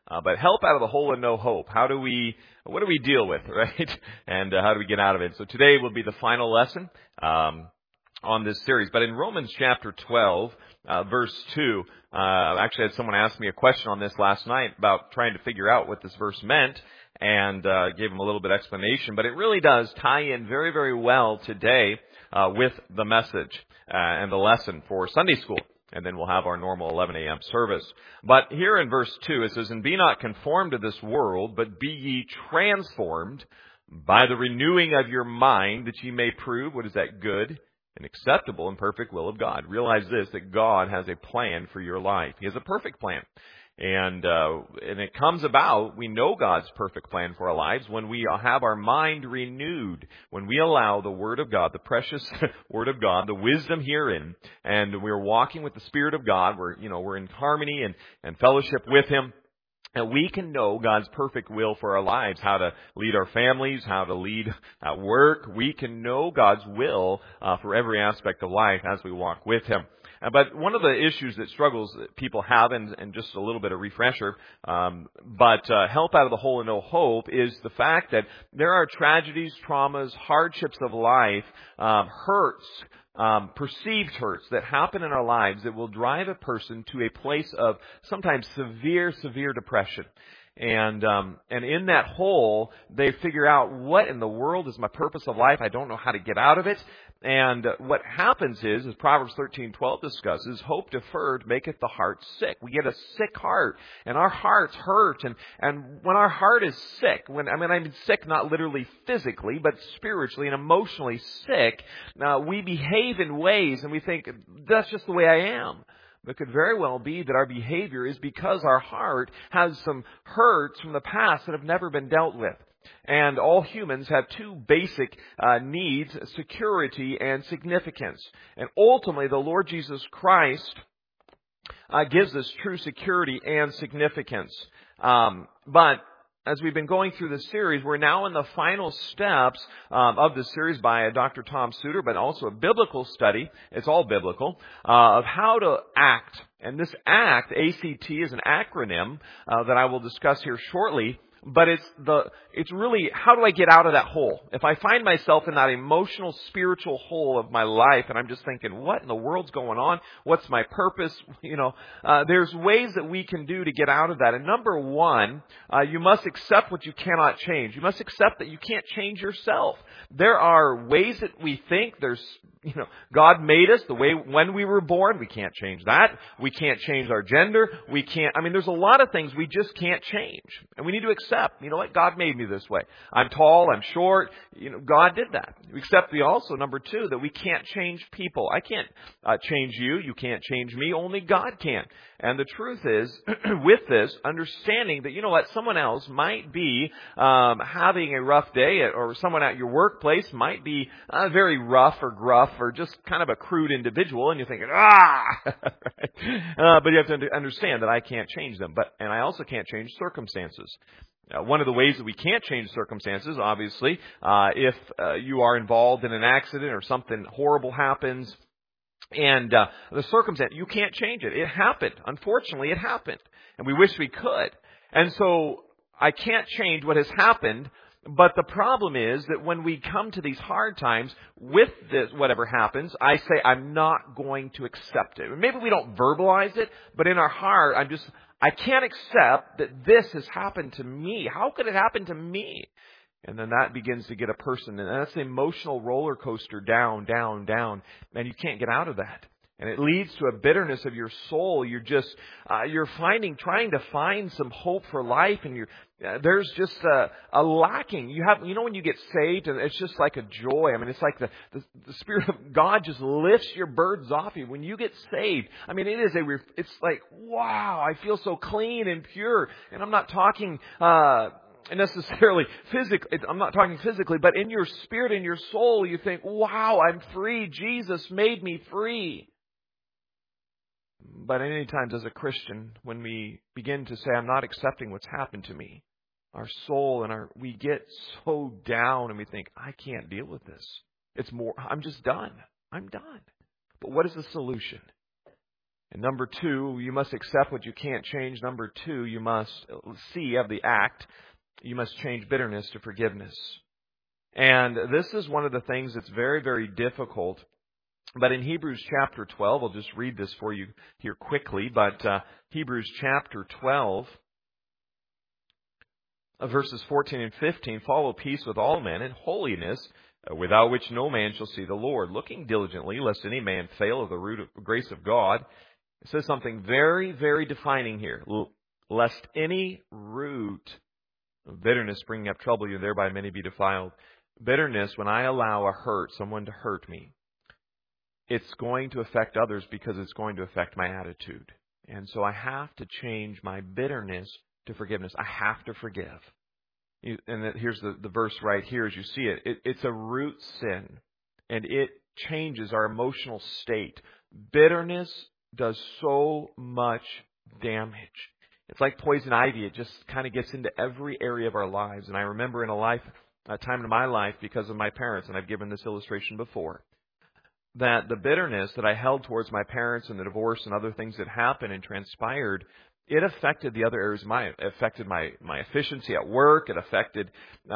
But help out of the hole and no hope. What do we deal with, right? And how do we get out of it? So today will be the final lesson on this series. But in Romans chapter 12, verse 2, I actually had someone ask me a question on this last night about trying to figure out what this verse meant, and gave him a little bit of explanation. But it really does tie in very, very well today with the message and the lesson for Sunday school. And then we'll have our normal 11 a.m. service. But here in verse 2, it says, "And be not conformed to this world, but be ye transformed by the renewing of your mind, that ye may prove," what is that, "good and acceptable and perfect will of God." Realize this, that God has a plan for your life. He has a perfect plan. And it comes about, we know God's perfect plan for our lives when we have our mind renewed, when we allow the Word of God, the precious Word of God, the wisdom herein, and we're walking with the Spirit of God, we're in harmony and fellowship with Him. And we can know God's perfect will for our lives, how to lead our families, how to lead at work. We can know God's will for every aspect of life as we walk with Him. But one of the issues that struggles that people have, and just a little bit of refresher, but help out of the hole and no hope, is the fact that there are tragedies, traumas, hardships of life, hurts, perceived hurts that happen in our lives that will drive a person to a place of sometimes severe, severe depression. And in that hole, they figure out, what in the world is my purpose of life? I don't know how to get out of it. And what happens is, as Proverbs 13:12 discusses, hope deferred maketh the heart sick. We get a sick heart, and our hearts hurt. And when our heart is sick, I mean sick not literally physically, but spiritually and emotionally sick, we behave in ways, and we think, that's just the way I am. But it could very well be that our behavior is because our heart has some hurts from the past that have never been dealt with. And all humans have two basic needs, security and significance. And ultimately, the Lord Jesus Christ gives us true security and significance. But as we've been going through this series, we're now in the final steps of this series by Dr. Tom Suter, but also a biblical study, it's all biblical, of how to act. And this ACT, A-C-T, is an acronym that I will discuss here shortly. But it's really, how do I get out of that hole? If I find myself in that emotional, spiritual hole of my life, and I'm just thinking, what in the world's going on? What's my purpose? There's ways that we can do to get out of that. And number one, you must accept what you cannot change. You must accept that you can't change yourself. There are ways that we think. God made us the way when we were born. We can't change that. We can't change our gender. There's a lot of things we just can't change. And we need to accept, you know what, God made me this way. I'm tall, I'm short, God did that. We accept also, number two, that we can't change people. I can't change you. You can't change me. Only God can. And the truth is, with this, understanding that, someone else might be having a rough day, or someone at your workplace might be very rough or gruff or just kind of a crude individual, and you're thinking, right? But you have to understand that I can't change them. And I also can't change circumstances. One of the ways that we can't change circumstances, obviously, if you are involved in an accident or something horrible happens, and the circumstance, you can't change it. It happened. Unfortunately, it happened. And we wish we could. And so I can't change what has happened. But the problem is that when we come to these hard times with this, whatever happens, I say, I'm not going to accept it. Maybe we don't verbalize it, but in our heart, I can't accept that this has happened to me. How could it happen to me? And then that begins to get a person, and that's the emotional roller coaster, down, down, down, and you can't get out of that. And it leads to a bitterness of your soul. You're trying to find some hope for life, and there's just a lacking. When you get saved, and it's just like a joy. It's like the Spirit of God just lifts your burdens off you. When you get saved, it's like, wow, I feel so clean and pure. And I'm not talking necessarily physically. I'm not talking physically, but in your spirit, in your soul, you think, wow, I'm free. Jesus made me free. But many times as a Christian, when we begin to say, I'm not accepting what's happened to me, our soul we get so down, and we think, I can't deal with this. I'm just done. I'm done. But what is the solution? And number 2, you must accept what you can't change. Number 2, you must see of the act. You must change bitterness to forgiveness. And this is one of the things that's very, very difficult. But in Hebrews chapter 12, I'll just read this for you here quickly, but Hebrews chapter 12, verses 14 and 15, follow peace with all men and holiness, without which no man shall see the Lord, looking diligently, lest any man fail of the root of grace of God. It says something very, very defining here. Lest any root of bitterness bringing up trouble you, and thereby many be defiled. Bitterness, when I allow someone to hurt me, it's going to affect others because it's going to affect my attitude. And so I have to change my bitterness to forgiveness. I have to forgive. And here's the verse right here as you see it. It's a root sin, and it changes our emotional state. Bitterness does so much damage. It's like poison ivy. It just kind of gets into every area of our lives. And I remember in a time in my life, because of my parents, and I've given this illustration before, that the bitterness that I held towards my parents and the divorce and other things that happened and transpired, it affected the other areas of it affected my efficiency at work. It affected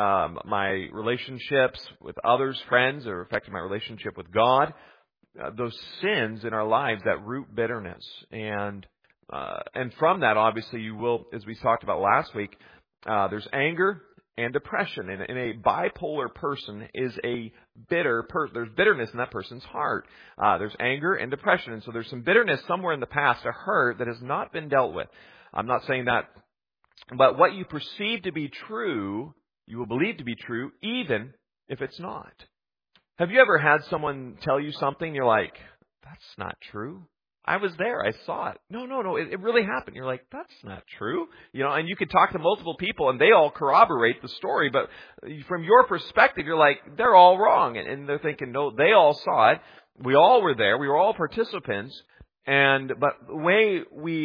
my relationships with others, friends. It affected my relationship with God. Those sins in our lives that root bitterness. And from that, obviously, you will, as we talked about last week, there's anger and depression. And a bipolar person is a bitter person. There's bitterness in that person's heart. There's anger and depression. And so there's some bitterness somewhere in the past, a hurt that has not been dealt with. I'm not saying that. But what you perceive to be true, you will believe to be true, even if it's not. Have you ever had someone tell you something and you're like, that's not true? I was there. I saw it. No. It really happened. You're like, that's not true. And you could talk to multiple people and they all corroborate the story. But from your perspective, you're like, they're all wrong. And they're thinking, no, they all saw it. We all were there. We were all participants. But the way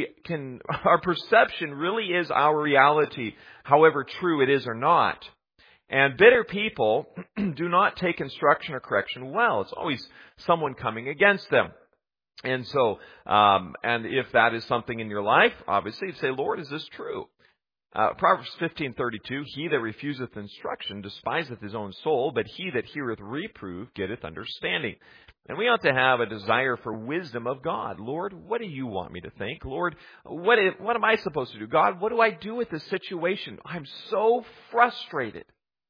our perception really is our reality, however true it is or not. And bitter people do not take instruction or correction well. It's always someone coming against them. And so, and if that is something in your life, obviously, you say, Lord, is this true? Proverbs 15:32, he that refuseth instruction despiseth his own soul, but he that heareth reproof getteth understanding. And we ought to have a desire for wisdom of God. Lord, what do you want me to think? Lord, what am I supposed to do? God, what do I do with this situation? I'm so frustrated.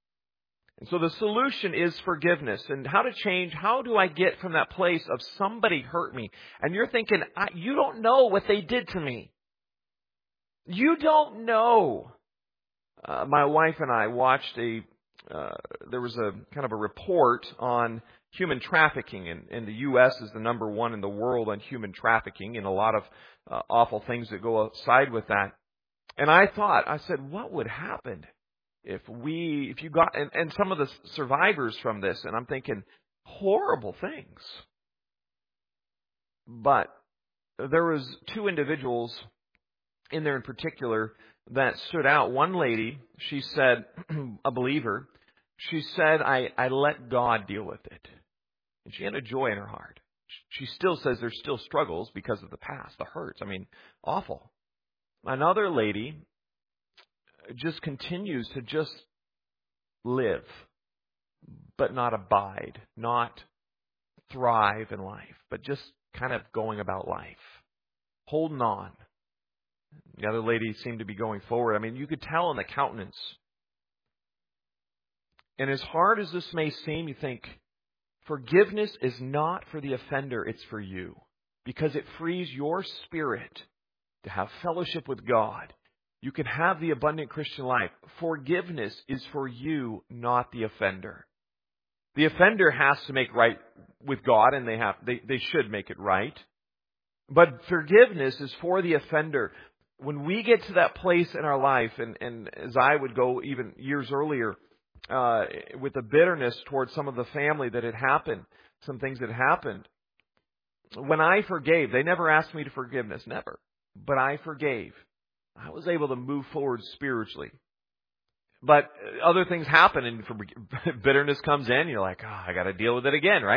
And so the solution is forgiveness. And how to change, how do I get from that place of somebody hurt me? And you're thinking, you don't know what they did to me. You don't know. My wife and I watched there was a kind of a report on human trafficking. And the U.S. is the number 1 in the world on human trafficking and a lot of awful things that go outside with that. And I said, what would happen if you got, and some of the survivors from this, and I'm thinking, horrible things. But there was 2 individuals in there in particular that stood out. One lady, she said, a believer, she said, I let God deal with it. And she had a joy in her heart. She still says there's still struggles because of the past, the hurts. I mean, awful. Another lady just continues to just live, but not abide, not thrive in life, but just kind of going about life, holding on. The other lady seemed to be going forward. I mean, you could tell in the countenance. And as hard as this may seem, you think, forgiveness is not for the offender, it's for you. Because it frees your spirit to have fellowship with God. You can have the abundant Christian life. Forgiveness is for you, not the offender. The offender has to make right with God, and they should make it right. But forgiveness is for the offender. When we get to that place in our life, and as I would go even years earlier, with the bitterness towards some of the family that had happened, some things that happened, when I forgave, they never asked me to forgiveness, never. But I forgave. I was able to move forward spiritually. But other things happen, and bitterness comes in. You're like, I got to deal with it again, right?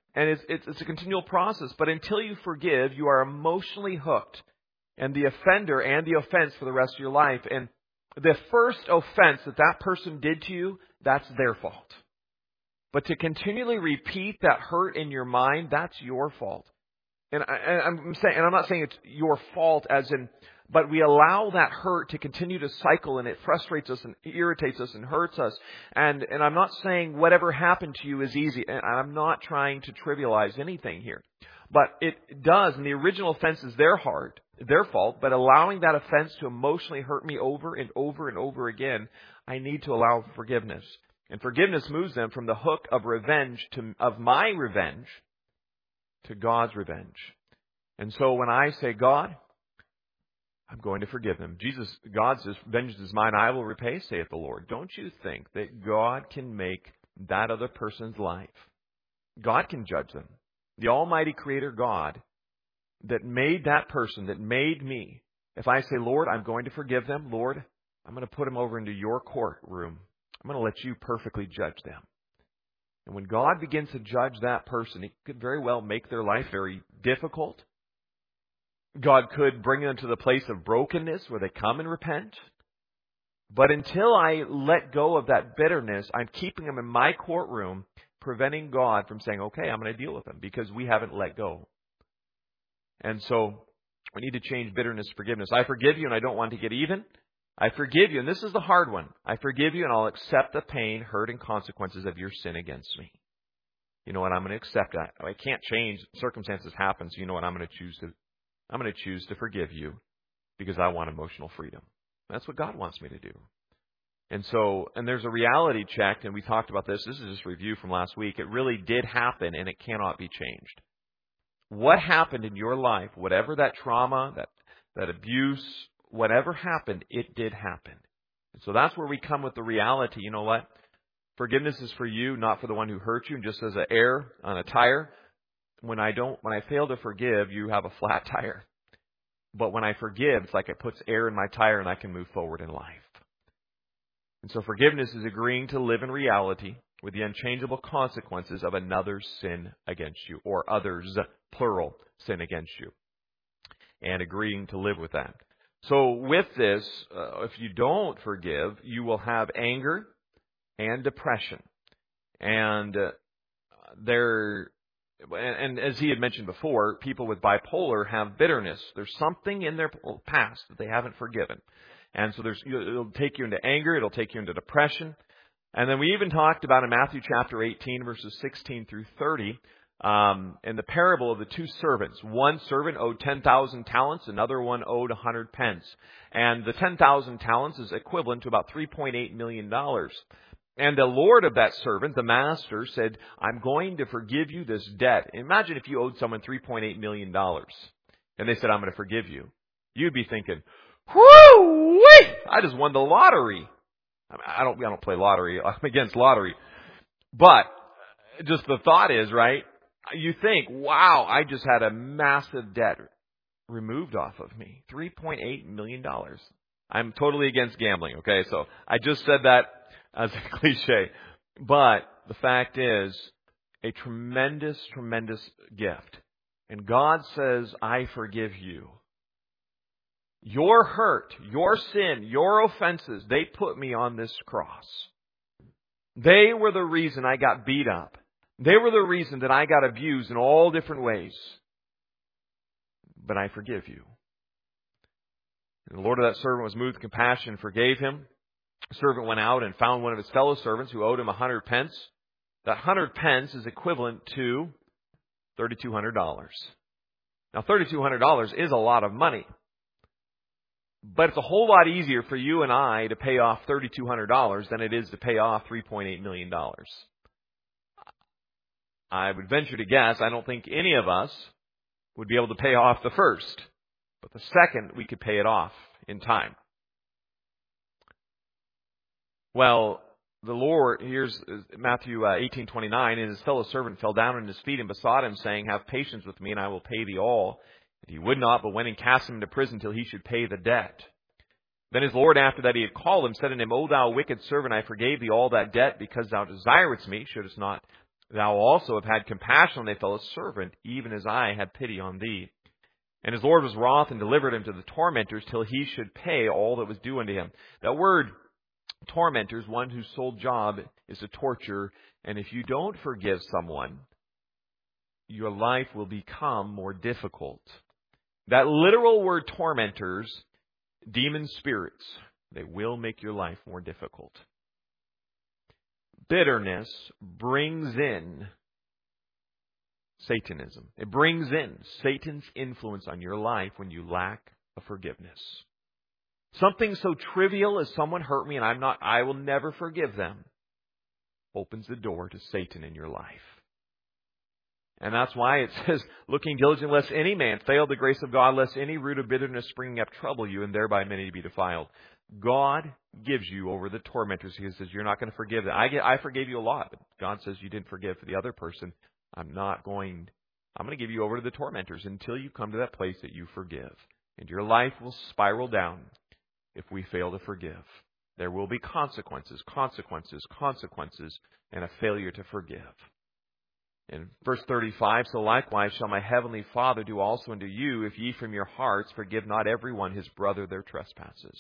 And it's a continual process. But until you forgive, you are emotionally hooked. And the offender and the offense for the rest of your life. And the first offense that person did to you, that's their fault. But to continually repeat that hurt in your mind, that's your fault. And I'm not saying it's your fault as in, but we allow that hurt to continue to cycle, and it frustrates us and irritates us and hurts us. And I'm not saying whatever happened to you is easy. And I'm not trying to trivialize anything here. But it does, and the original offense is their fault, but allowing that offense to emotionally hurt me over and over and over again, I need to allow forgiveness. And forgiveness moves them from the hook of revenge of my revenge to God's revenge. And so when I say, God, I'm going to forgive them. God says, vengeance is mine, I will repay, saith the Lord. Don't you think that God can make that other person's life? God can judge them. The Almighty Creator God that made that person, that made me. If I say, Lord, I'm going to forgive them, Lord, I'm going to put them over into your courtroom. I'm going to let you perfectly judge them. And when God begins to judge that person, He could very well make their life very difficult. God could bring them to the place of brokenness where they come and repent. But until I let go of that bitterness, I'm keeping them in my courtroom, preventing God from saying, okay, I'm going to deal with them because we haven't let go. And so we need to change bitterness to forgiveness. I forgive you and I don't want to get even. I forgive you, and this is the hard one. I forgive you and I'll accept the pain, hurt, and consequences of your sin against me. You know what? I'm going to accept that. I can't change. Circumstances happen, so you know what? I'm going to choose to forgive you because I want emotional freedom. That's what God wants me to do. And there's a reality check, and we talked about this. This is just a review from last week. It really did happen, and it cannot be changed. What happened in your life, whatever that trauma, that abuse, whatever happened, it did happen. And so that's where we come with the reality. You know what? Forgiveness is for you, not for the one who hurt you. And just as an air on a tire, when I fail to forgive, you have a flat tire. But when I forgive, it's like it puts air in my tire and I can move forward in life. And so forgiveness is agreeing to live in reality with the unchangeable consequences of another's sin against you, or others, plural, sin against you, and agreeing to live with that. So with this, if you don't forgive, you will have anger and depression. And as he had mentioned before, people with bipolar have bitterness. There's something in their past that they haven't forgiven. And so it'll take you into anger, it'll take you into depression. And then we even talked about in Matthew chapter 18, verses 16 through 30, in the parable of the two servants. One servant owed 10,000 talents, another one owed 100 pence. And the 10,000 talents is equivalent to about $3.8 million. And the Lord of that servant, the master, said, I'm going to forgive you this debt. Imagine if you owed someone $3.8 million. And they said, I'm going to forgive you. You'd be thinking, whoo-wee! I just won the lottery. I don't play lottery. I'm against lottery. But just the thought is, right, you think, wow, I just had a massive debt removed off of me. $3.8 million. I'm totally against gambling, okay? So I just said that as a cliche. But the fact is, a tremendous, tremendous gift. And God says, I forgive you. Your hurt, your sin, your offenses, they put me on this cross. They were the reason I got beat up. They were the reason that I got abused in all different ways. But I forgive you. And the Lord of that servant was moved with compassion and forgave him. The servant went out and found one of his fellow servants who owed him 100 pence. That 100 pence is equivalent to $3,200. Now, $3,200 is a lot of money. But it's a whole lot easier for you and I to pay off $3,200 than it is to pay off $3.8 million. I would venture to guess, I don't think any of us would be able to pay off the first. But the second, we could pay it off in time. Well, the Lord, here's Matthew 18:29, and his fellow servant fell down on his feet and besought him, saying, have patience with me, and I will pay thee all. And he would not, but went and cast him into prison till he should pay the debt. Then his Lord, after that he had called him, said unto him, O thou wicked servant, I forgave thee all that debt, because thou desiredst me, shouldest not Thou also have had compassion on thy fellow servant, even as I had pity on thee. And his Lord was wroth and delivered him to the tormentors till he should pay all that was due unto him. That word tormentors, one whose sole job is to torture. And if you don't forgive someone, your life will become more difficult. That literal word tormentors, demon spirits, they will make your life more difficult. Bitterness brings in Satanism. It brings in Satan's influence on your life when you lack of forgiveness. Something so trivial as someone hurt me and I will never forgive them, opens the door to Satan in your life. And that's why it says, looking diligently lest any man fail the grace of God, lest any root of bitterness springing up trouble you, and thereby many be defiled. God gives you over the tormentors. He says, you're not going to forgive them. I forgave you a lot, but God says you didn't forgive for the other person. I'm going to give you over to the tormentors until you come to that place that you forgive. And your life will spiral down if we fail to forgive. There will be consequences, and a failure to forgive. In verse 35, so likewise shall my heavenly Father do also unto you, if ye from your hearts forgive not everyone his brother their trespasses.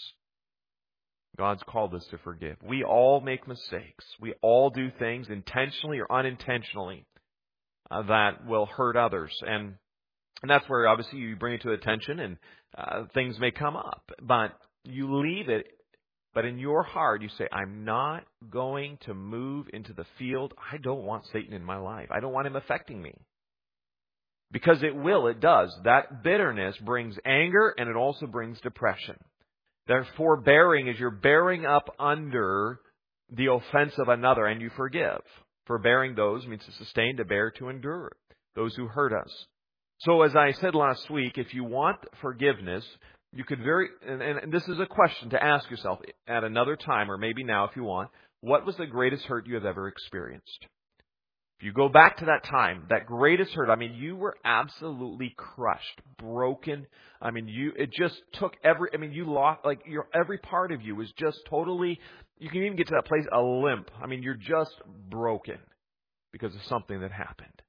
God's called us to forgive. We all make mistakes. We all do things intentionally or unintentionally that will hurt others. And that's where obviously you bring it to attention and things may come up. But you leave it. But in your heart, you say, I'm not going to move into the field. I don't want Satan in my life. I don't want him affecting me. Because it does. That bitterness brings anger and it also brings depression. Therefore, forbearing is you're bearing up under the offense of another and you forgive. Forbearing those means to sustain, to bear, to endure. Those who hurt us. So as I said last week, if you want forgiveness, you could and this is a question to ask yourself at another time, or maybe now if you want, what was the greatest hurt you have ever experienced? If you go back to that time, that greatest hurt, you were absolutely crushed, broken. It just took you lost, every part of you was just totally, you can even get to that place, a limp. You're just broken because of something that happened.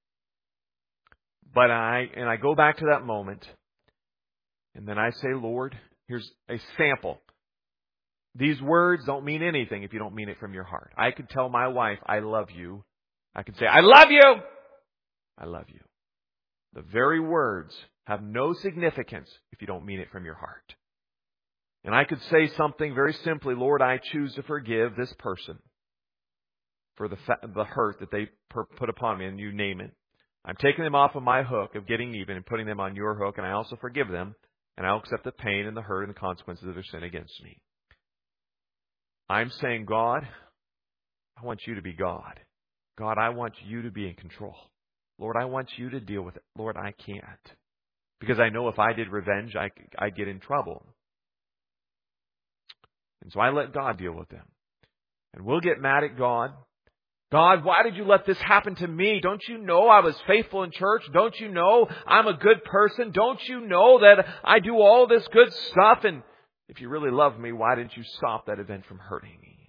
But I go back to that moment. And then I say, Lord, here's a sample. These words don't mean anything if you don't mean it from your heart. I could tell my wife, I love you. I could say, I love you. I love you. The very words have no significance if you don't mean it from your heart. And I could say something very simply, Lord, I choose to forgive this person for the hurt that they put upon me, and you name it. I'm taking them off of my hook of getting even and putting them on your hook, and I also forgive them. And I'll accept the pain and the hurt and the consequences of their sin against me. I'm saying, God, I want you to be God. God, I want you to be in control. Lord, I want you to deal with it. Lord, I can't. Because I know if I did revenge, I'd get in trouble. And so I let God deal with them. And we'll get mad at God. God, why did you let this happen to me? Don't you know I was faithful in church? Don't you know I'm a good person? Don't you know that I do all this good stuff? And if you really love me, why didn't you stop that event from hurting me?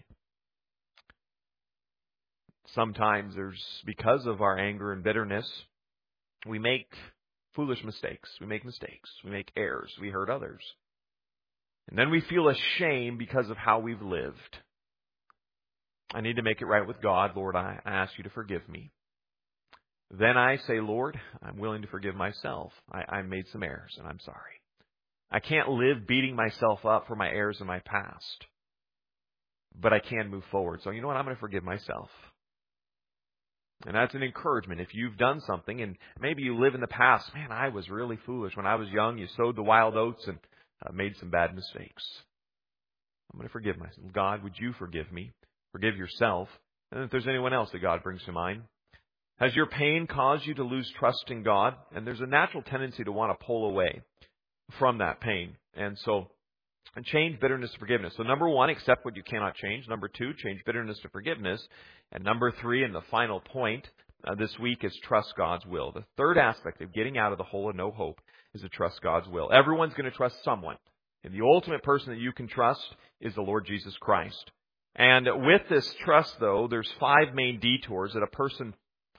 Sometimes because of our anger and bitterness, we make foolish mistakes. We make mistakes. We make errors. We hurt others. And then we feel ashamed because of how we've lived. I need to make it right with God. Lord, I ask you to forgive me. Then I say, Lord, I'm willing to forgive myself. I made some errors and I'm sorry. I can't live beating myself up for my errors in my past. But I can move forward. So you know what? I'm going to forgive myself. And that's an encouragement. If you've done something and maybe you live in the past, man, I was really foolish. When I was young, you sowed the wild oats and made some bad mistakes. I'm going to forgive myself. God, would you forgive me? Forgive yourself. And if there's anyone else that God brings to mind. Has your pain caused you to lose trust in God? And there's a natural tendency to want to pull away from that pain. And change bitterness to forgiveness. So number 1, accept what you cannot change. Number 2, change bitterness to forgiveness. And number 3, and the final point this week is trust God's will. The third aspect of getting out of the hole of no hope is to trust God's will. Everyone's going to trust someone. And the ultimate person that you can trust is the Lord Jesus Christ. And with this trust, though, there's 5 main detours that a person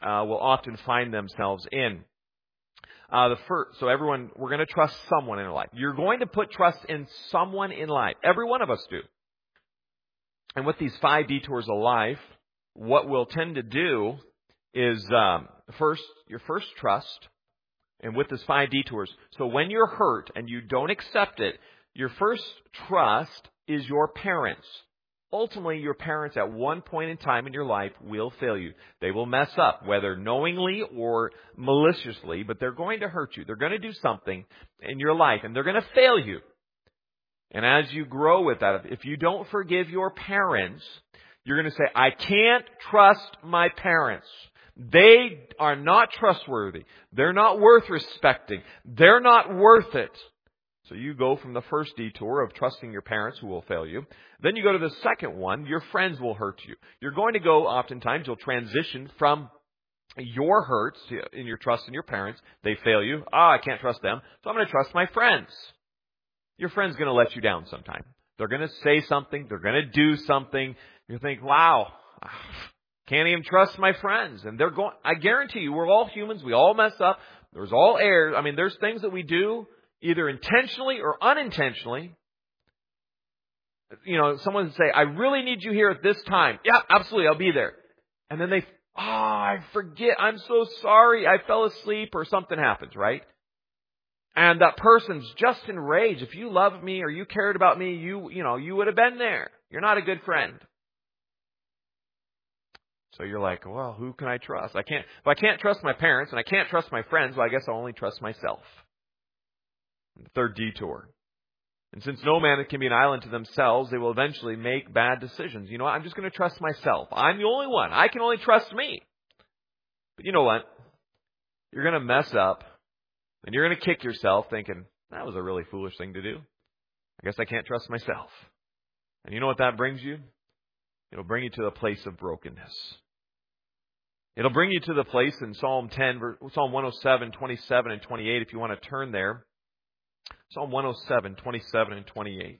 will often find themselves in. So everyone, we're going to trust someone in life. You're going to put trust in someone in life. Every one of us do. And with these 5 detours of life, what we'll tend to do is your first trust, and with these 5 detours. So when you're hurt and you don't accept it, your first trust is your parents. Ultimately, your parents at one point in time in your life will fail you. They will mess up, whether knowingly or maliciously, but they're going to hurt you. They're going to do something in your life, and they're going to fail you. And as you grow with that, if you don't forgive your parents, you're going to say, I can't trust my parents. They are not trustworthy. They're not worth respecting. They're not worth it. So you go from the first detour of trusting your parents who will fail you. Then you go to the second one, your friends will hurt you. You're going to go, oftentimes, you'll transition from your hurts in your trust in your parents. They fail you. I can't trust them, so I'm going to trust my friends. Your friend's going to let you down sometime. They're going to say something. They're going to do something. You think, wow, can't even trust my friends. And I guarantee you, we're all humans. We all mess up. There's all errors. There's things that we do either intentionally or unintentionally. Someone would say, I really need you here at this time. Yeah, absolutely, I'll be there. And then I forget. I'm so sorry. I fell asleep or something happens, right? And that person's just enraged. If you loved me or you cared about me, you would have been there. You're not a good friend. So you're like, well, who can I trust? If I can't trust my parents and I can't trust my friends, well, I guess I'll only trust myself. The third detour. And since no man can be an island to themselves, they will eventually make bad decisions. You know what? I'm just going to trust myself. I'm the only one. I can only trust me. But you know what? You're going to mess up. And you're going to kick yourself thinking, that was a really foolish thing to do. I guess I can't trust myself. And you know what that brings you? It'll bring you to the place of brokenness. It'll bring you to the place in Psalm 107, 27, and 28, if you want to turn there. Psalm 107, 27, and 28.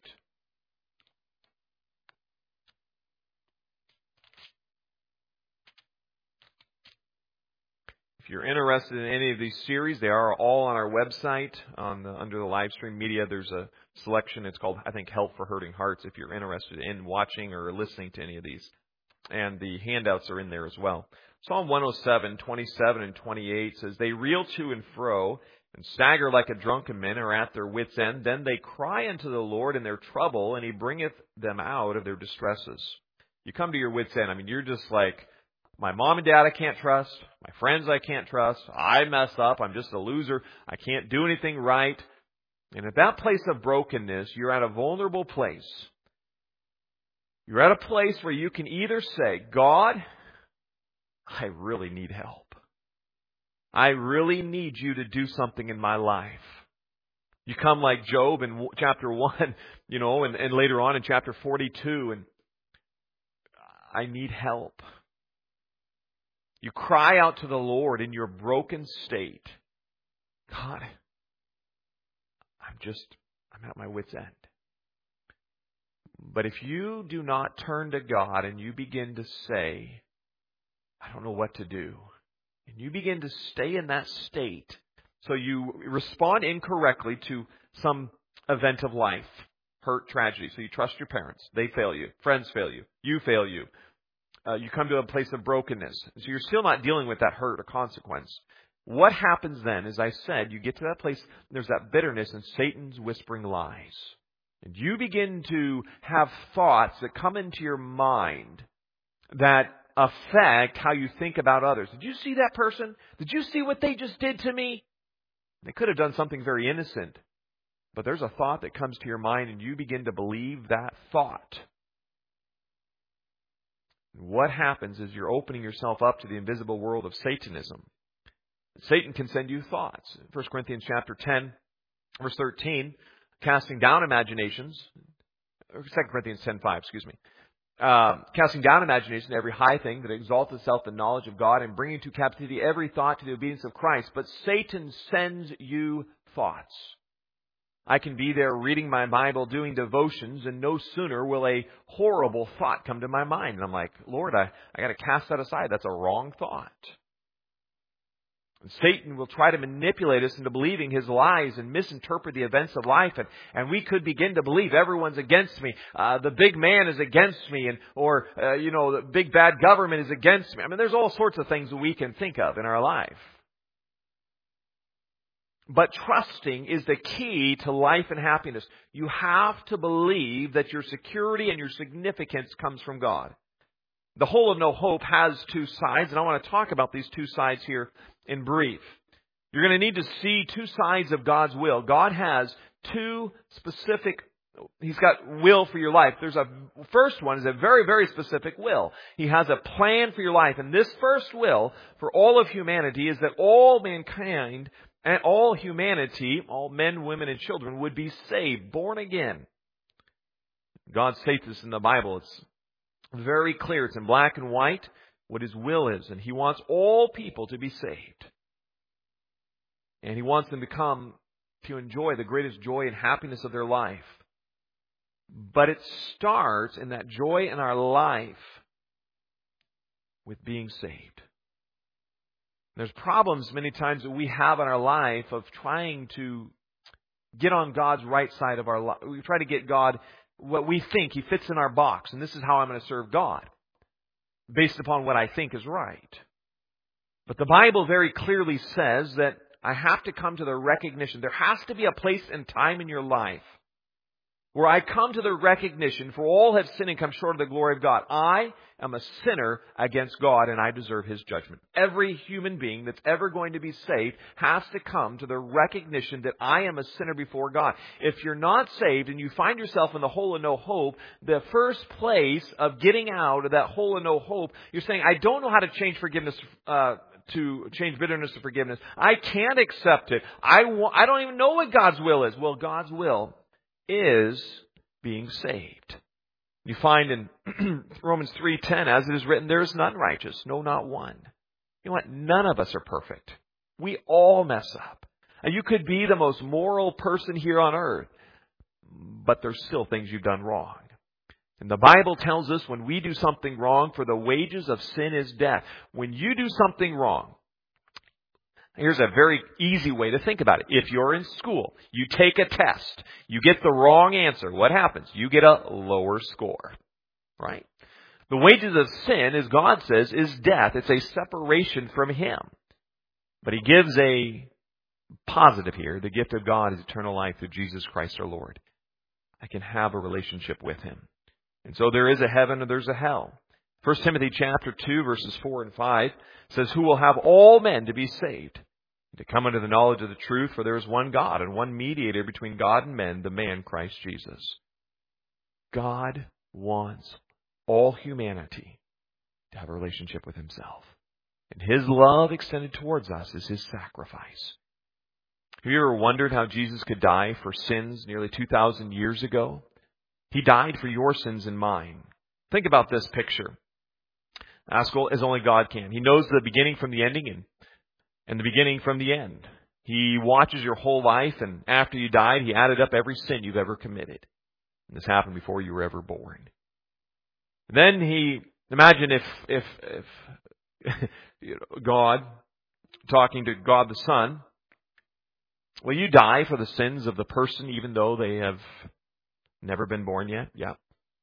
If you're interested in any of these series, they are all on our website. Under the live stream media, there's a selection. It's called, I think, Help for Hurting Hearts, if you're interested in watching or listening to any of these. And the handouts are in there as well. Psalm 107, 27, and 28 says, They reel to and fro and stagger like a drunken man, or at their wits' end. Then they cry unto the Lord in their trouble, and He bringeth them out of their distresses. You come to your wits' end. You're just like, my mom and dad I can't trust. My friends I can't trust. I mess up. I'm just a loser. I can't do anything right. And at that place of brokenness, you're at a vulnerable place. You're at a place where you can either say, God, I really need help. I really need you to do something in my life. You come like Job in chapter 1, and later on in chapter 42, and I need help. You cry out to the Lord in your broken state. God, I'm at my wit's end. But if you do not turn to God and you begin to say, I don't know what to do, and you begin to stay in that state, so you respond incorrectly to some event of life, hurt, tragedy. So you trust your parents. They fail you. Friends fail you. You fail you. You come to a place of brokenness. So you're still not dealing with that hurt or consequence. What happens then, as I said, you get to that place, there's that bitterness and Satan's whispering lies. And you begin to have thoughts that come into your mind that affect how you think about others. Did you see that person? Did you see what they just did to me? They could have done something very innocent. But there's a thought that comes to your mind and you begin to believe that thought. What happens is you're opening yourself up to the invisible world of Satanism. Satan can send you thoughts. 1 Corinthians chapter 10, verse 13, casting down imaginations. 2 Corinthians 10:5, casting down imagination, every high thing that exalts itself in knowledge of God, and bringing to captivity every thought to the obedience of Christ. But Satan sends you thoughts. I can be there reading my Bible, doing devotions, and no sooner will a horrible thought come to my mind. And I'm like, Lord, I got to cast that aside. That's a wrong thought. Satan will try to manipulate us into believing his lies and misinterpret the events of life. And we could begin to believe everyone's against me. The big man is against me. Or the big bad government is against me. I mean, there's all sorts of things that we can think of in our life. But trusting is the key to life and happiness. You have to believe that your security and your significance comes from God. The Hole of No Hope has two sides, and I want to talk about these two sides here in brief. You're going to need to see two sides of God's will. God has two specific, He's got will for your life. First one is a very, very specific will. He has a plan for your life. And this first will for all of humanity is that all mankind and all humanity, all men, women, and children, would be saved, born again. God states this in the Bible. It's very clear. It's in black and white what His will is. And He wants all people to be saved. And He wants them to enjoy the greatest joy and happiness of their life. But it starts in that joy in our life with being saved. There's problems many times that we have in our life of trying to get on God's right side of our life. We try to get God what we think He fits in our box, and this is how I'm going to serve God, based upon what I think is right. But the Bible very clearly says that I have to come to the recognition. There has to be a place and time in your life where I come to the recognition, for all have sinned and come short of the glory of God. I am a sinner against God and I deserve His judgment. Every human being that's ever going to be saved has to come to the recognition that I am a sinner before God. If you're not saved and you find yourself in the hole of no hope, the first place of getting out of that hole of no hope, you're saying, I don't know how to change forgiveness, to change bitterness to forgiveness. I can't accept it. I don't even know what God's will is. Well, God's will is being saved. You find in Romans 3:10, as it is written, there is none righteous, no, not one. You know what? None of us are perfect. We all mess up. And you could be the most moral person here on earth, but there's still things you've done wrong. And the Bible tells us when we do something wrong, for the wages of sin is death. When you do something wrong, here's a very easy way to think about it. If you're in school, you take a test, you get the wrong answer, what happens? You get a lower score, right? The wages of sin, as God says, is death. It's a separation from Him. But He gives a positive here. The gift of God is eternal life through Jesus Christ our Lord. I can have a relationship with Him. And so there is a heaven and there's a hell. 1 Timothy chapter 2, verses 4 and 5 says, who will have all men to be saved, and to come unto the knowledge of the truth, for there is one God and one mediator between God and men, the man Christ Jesus. God wants all humanity to have a relationship with Himself. And His love extended towards us is His sacrifice. Have you ever wondered how Jesus could die for sins nearly 2,000 years ago? He died for your sins and mine. Think about this picture. Ask as only God can. He knows the beginning from the ending and the beginning from the end. He watches your whole life, and after you died, He added up every sin you've ever committed. And this happened before you were ever born. And then imagine if God, talking to God the Son, will you die for the sins of the person even though they have never been born yet? Yeah.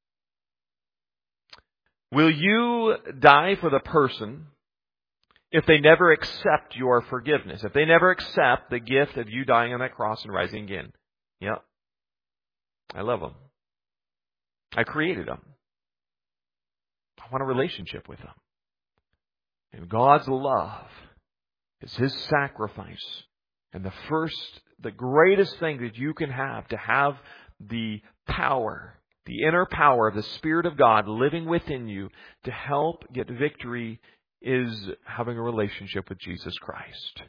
Will you die for the person if they never accept your forgiveness? If they never accept the gift of you dying on that cross and rising again? Yeah. I love them. I created them. I want a relationship with them. And God's love is His sacrifice. And the greatest thing that you can have, to have the power, the inner power of the Spirit of God living within you to help get victory, is having a relationship with Jesus Christ.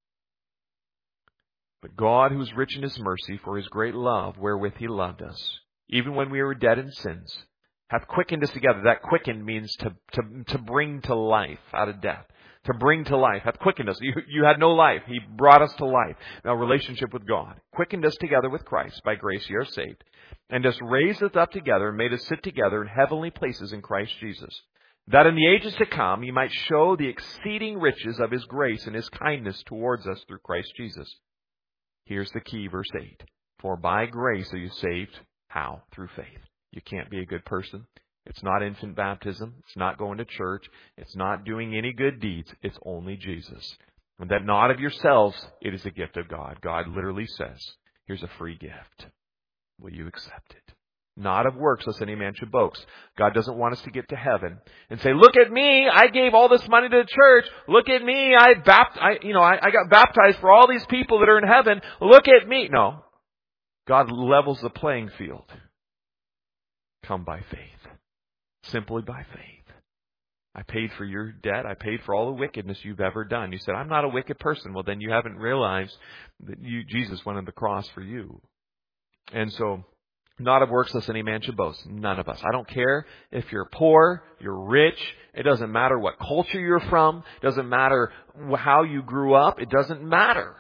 But God, who is rich in His mercy, for His great love wherewith He loved us, even when we were dead in sins, hath quickened us together. That quickened means to bring to life out of death. To bring to life. Hath quickened us. You had no life. He brought us to life. Now, relationship with God. Quickened us together with Christ. By grace ye are saved. And us raised us up together and made us sit together in heavenly places in Christ Jesus. that in the ages to come He might show the exceeding riches of His grace and His kindness towards us through Christ Jesus. Here's the key, verse 8. For by grace are you saved. How? Through faith. You can't be a good person. It's not infant baptism. It's not going to church. It's not doing any good deeds. It's only Jesus. And that not of yourselves, it is a gift of God. God literally says, here's a free gift. Will you accept it? Not of works, lest any man should boast. God doesn't want us to get to heaven and say, look at me, I gave all this money to the church. Look at me, I got baptized for all these people that are in heaven. Look at me. No. God levels the playing field. Come by faith. Simply by faith. I paid for your debt. I paid for all the wickedness you've ever done. You said, I'm not a wicked person. Well, then you haven't realized that Jesus went on the cross for you. And so, not of works lest any man should boast. None of us. I don't care if you're poor, you're rich. It doesn't matter what culture you're from. It doesn't matter how you grew up. It doesn't matter.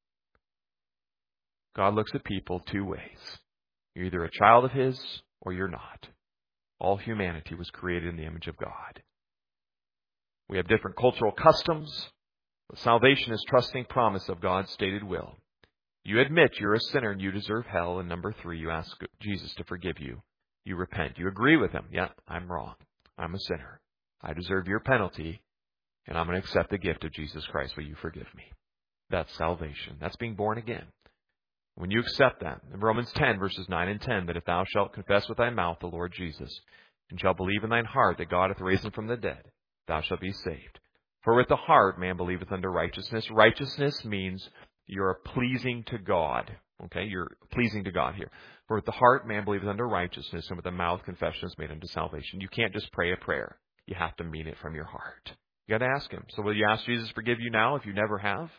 God looks at people two ways. You're either a child of His or you're not. All humanity was created in the image of God. We have different cultural customs, but salvation is trusting promise of God's stated will. You admit you're a sinner and you deserve hell. And number 3, you ask Jesus to forgive you. You repent. You agree with Him. Yeah, I'm wrong. I'm a sinner. I deserve your penalty, and I'm going to accept the gift of Jesus Christ. Will you forgive me? That's salvation. That's being born again. When you accept that, in Romans 10, verses 9 and 10, that if thou shalt confess with thy mouth the Lord Jesus, and shalt believe in thine heart that God hath raised Him from the dead, thou shalt be saved. For with the heart man believeth unto righteousness. Righteousness means you're pleasing to God. Okay, you're pleasing to God here. For with the heart man believeth unto righteousness, and with the mouth confession is made unto salvation. You can't just pray a prayer. You have to mean it from your heart. You got to ask Him. So will you ask Jesus to forgive you now if you never have?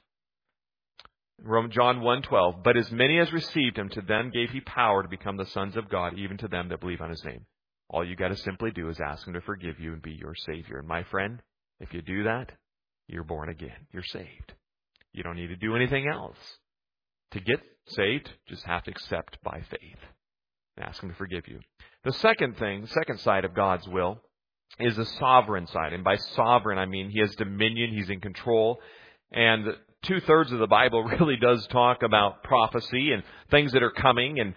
John 1:12. But as many as received Him, to them gave He power to become the sons of God, even to them that believe on His name. All you got to simply do is ask Him to forgive you and be your Savior. And my friend, if you do that, you're born again. You're saved. You don't need to do anything else. To get saved, just have to accept by faith and ask Him to forgive you. The second side of God's will is the sovereign side. And by sovereign, I mean He has dominion. He's in control. And 2/3 of the Bible really does talk about prophecy and things that are coming. And,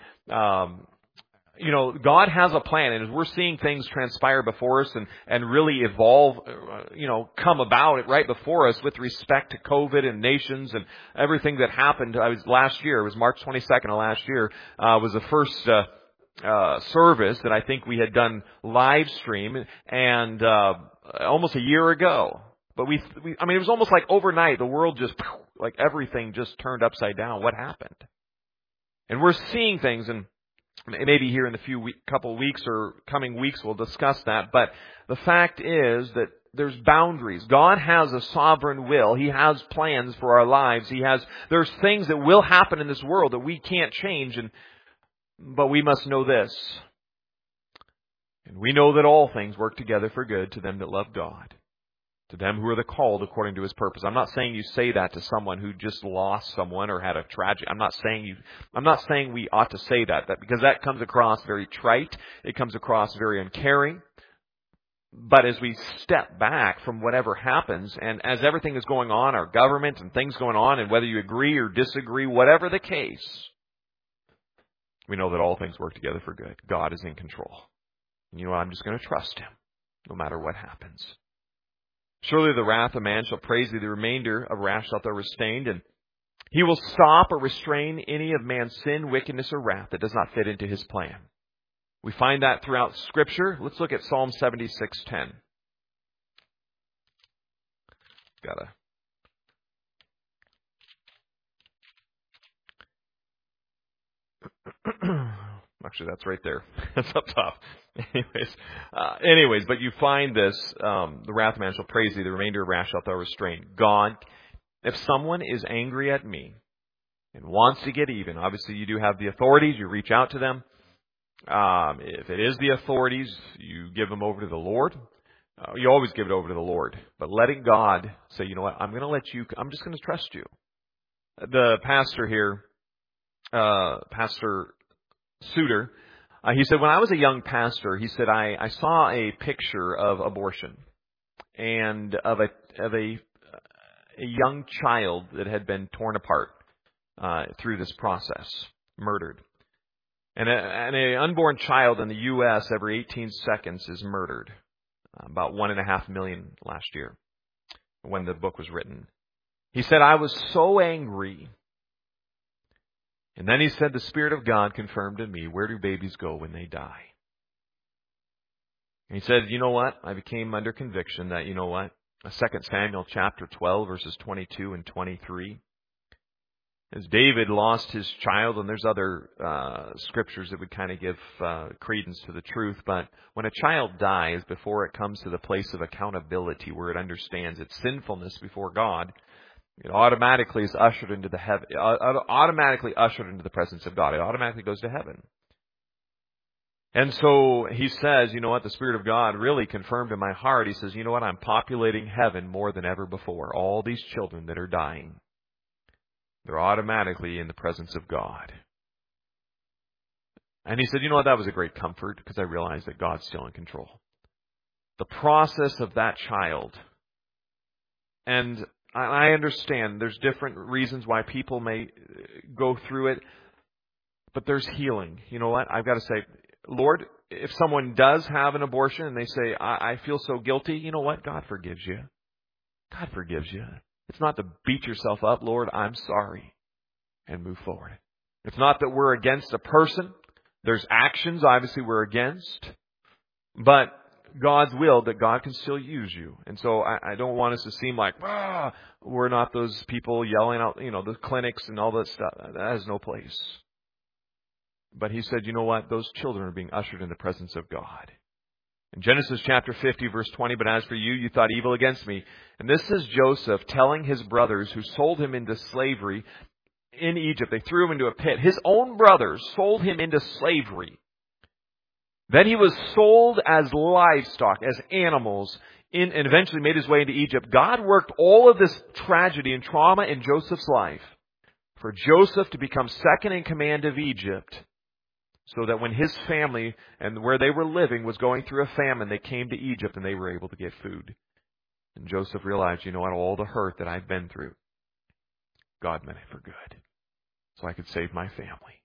God has a plan. And as we're seeing things transpire before us and really evolve, come about right before us with respect to COVID and nations and everything that happened. Last year, it was March 22nd of last year, was the first service that I think we had done live stream, and almost a year ago. But it was almost like overnight, the world just, like everything just turned upside down. What happened? And we're seeing things, and maybe here in the couple weeks or coming weeks we'll discuss that. But the fact is that there's boundaries. God has a sovereign will. He has plans for our lives. There's things that will happen in this world that we can't change, but we must know this. And we know that all things work together for good to them that love God, to them who are the called according to His purpose. I'm not saying you say that to someone who just lost someone or had a tragedy. I'm not saying we ought to say that because that comes across very trite. It comes across very uncaring. But as we step back from whatever happens, and as everything is going on, our government and things going on, and whether you agree or disagree, whatever the case, we know that all things work together for good. God is in control. And you know what? I'm just going to trust Him no matter what happens. Surely the wrath of man shall praise Thee, the remainder of wrath shalt Thou restrain, and He will stop or restrain any of man's sin, wickedness, or wrath that does not fit into His plan. We find that throughout Scripture. Let's look at Psalm 76:10. Actually, that's right there. That's up top. Anyways, but you find this, the wrath of man shall praise Thee, the remainder of wrath shalt Thou restrain. God, if someone is angry at me and wants to get even, obviously you do have the authorities, you reach out to them. If it is the authorities, you give them over to the Lord. You always give it over to the Lord. But letting God say, you know what, I'm just going to trust you. The pastor here, Pastor Suter, He said, when I was a young pastor, he said, I saw a picture of abortion and of a young child that had been torn apart through this process, murdered. And an unborn child in the U.S. every 18 seconds is murdered. About 1.5 million last year when the book was written. He said, I was so angry. And then he said, the Spirit of God confirmed in me, where do babies go when they die? And he said, you know what? I became under conviction that, 2 Samuel chapter 12, verses 22 and 23. As David lost his child, and there's other scriptures that would kind of give credence to the truth, but when a child dies, before it comes to the place of accountability where it understands its sinfulness before God, it automatically is ushered into the presence of God. It automatically goes to heaven. And so he says, you know what, the Spirit of God really confirmed in my heart. He says, you know what, I'm populating heaven more than ever before. All these children that are dying, they're automatically in the presence of God. And he said, you know what, that was a great comfort because I realized that God's still in control. The process of that child, and I understand there's different reasons why people may go through it, but there's healing. You know what, I've got to say, Lord, if someone does have an abortion and they say, I feel so guilty, you know what, God forgives you. God forgives you. It's not to beat yourself up, Lord, I'm sorry, and move forward. It's not that we're against a person. There's actions, obviously, we're against. But God's will, that God can still use you. And so I don't want us to seem like, we're not those people yelling out, the clinics and all that stuff. That has no place. But he said, you know what? Those children are being ushered in the presence of God. In Genesis chapter 50, verse 20, but as for you, you thought evil against me. And this is Joseph telling his brothers who sold him into slavery in Egypt. They threw him into a pit. His own brothers sold him into slavery. Then he was sold as livestock, as animals, and eventually made his way into Egypt. God worked all of this tragedy and trauma in Joseph's life for Joseph to become second in command of Egypt, so that when his family and where they were living was going through a famine, they came to Egypt and they were able to get food. And Joseph realized, you know what, all the hurt that I've been through, God meant it for good, so I could save my family.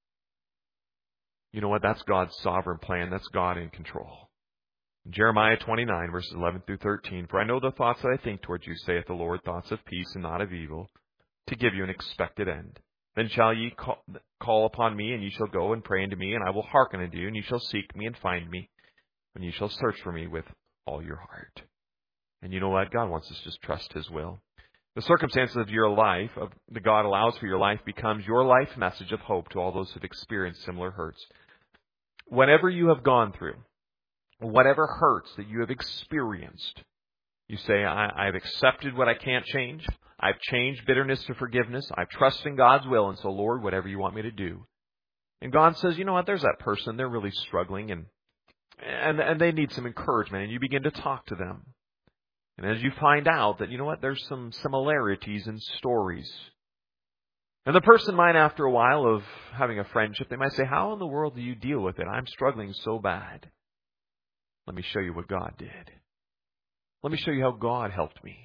You know what, that's God's sovereign plan. That's God in control. Jeremiah 29, verses 11 through 13. For I know the thoughts that I think towards you, saith the Lord, thoughts of peace and not of evil, to give you an expected end. Then shall ye call upon me, and ye shall go and pray unto me, and I will hearken unto you, and ye shall seek me and find me, when ye shall search for me with all your heart. And you know what? God wants us to just trust His will. The circumstances of your life, that God allows for your life, becomes your life message of hope to all those who have experienced similar hurts. Whatever you have gone through, whatever hurts that you have experienced, you say, I've accepted what I can't change. I've changed bitterness to forgiveness. I trust in God's will. And so, Lord, whatever you want me to do. And God says, you know what? There's that person. They're really struggling and they need some encouragement. And you begin to talk to them. And as you find out that, you know what? There's some similarities in stories. And the person might, after a while of having a friendship, they might say, how in the world do you deal with it? I'm struggling so bad. Let me show you what God did. Let me show you how God helped me.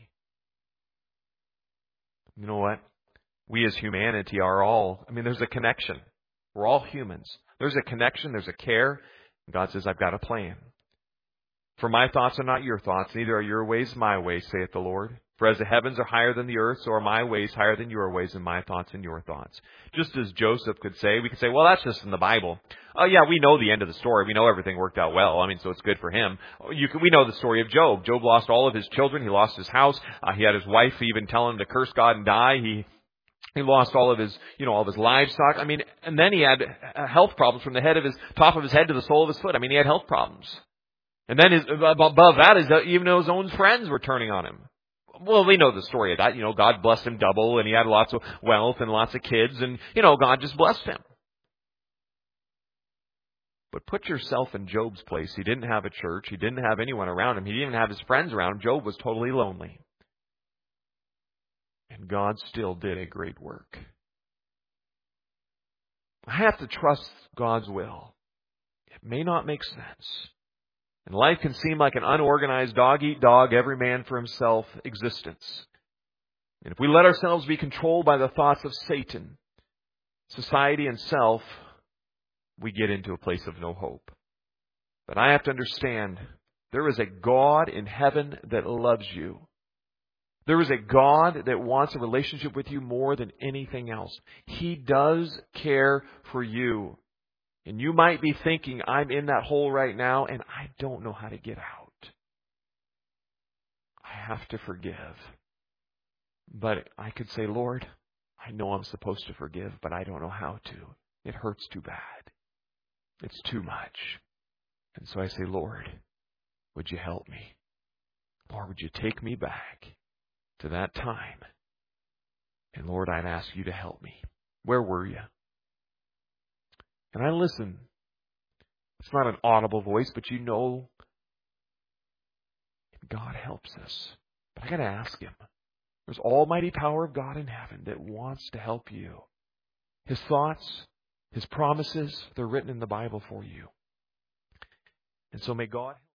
You know what? We as humanity are all, there's a connection. We're all humans. There's a connection. There's a care. God says, I've got a plan. For my thoughts are not your thoughts, neither are your ways my ways, saith the Lord. For as the heavens are higher than the earth, so are my ways higher than your ways, and my thoughts than your thoughts. Just as Joseph could say, we could say, well, that's just in the Bible. Oh yeah, we know the end of the story. We know everything worked out well. So it's good for him. We know the story of Job. Job lost all of his children. He lost his house. He had his wife even telling him to curse God and die. He lost all of his, all of his livestock. And then he had health problems from the top of his head to the sole of his foot. He had health problems. And then above that is that even his own friends were turning on him. Well, we know the story of that. God blessed him double, and he had lots of wealth and lots of kids, and, God just blessed him. But put yourself in Job's place. He didn't have a church. He didn't have anyone around him. He didn't even have his friends around him. Job was totally lonely. And God still did a great work. I have to trust God's will. It may not make sense. And life can seem like an unorganized dog-eat-dog, every man for himself existence. And if we let ourselves be controlled by the thoughts of Satan, society, and self, we get into a place of no hope. But I have to understand, there is a God in heaven that loves you. There is a God that wants a relationship with you more than anything else. He does care for you. And you might be thinking, I'm in that hole right now and I don't know how to get out. I have to forgive. But I could say, Lord, I know I'm supposed to forgive, but I don't know how to. It hurts too bad. It's too much. And so I say, Lord, would you help me? Lord, would you take me back to that time? And Lord, I'd ask you to help me. Where were you? And I listen. It's not an audible voice, but you know God helps us. But I got to ask Him. There's almighty power of God in heaven that wants to help you. His thoughts, His promises, they're written in the Bible for you. And so may God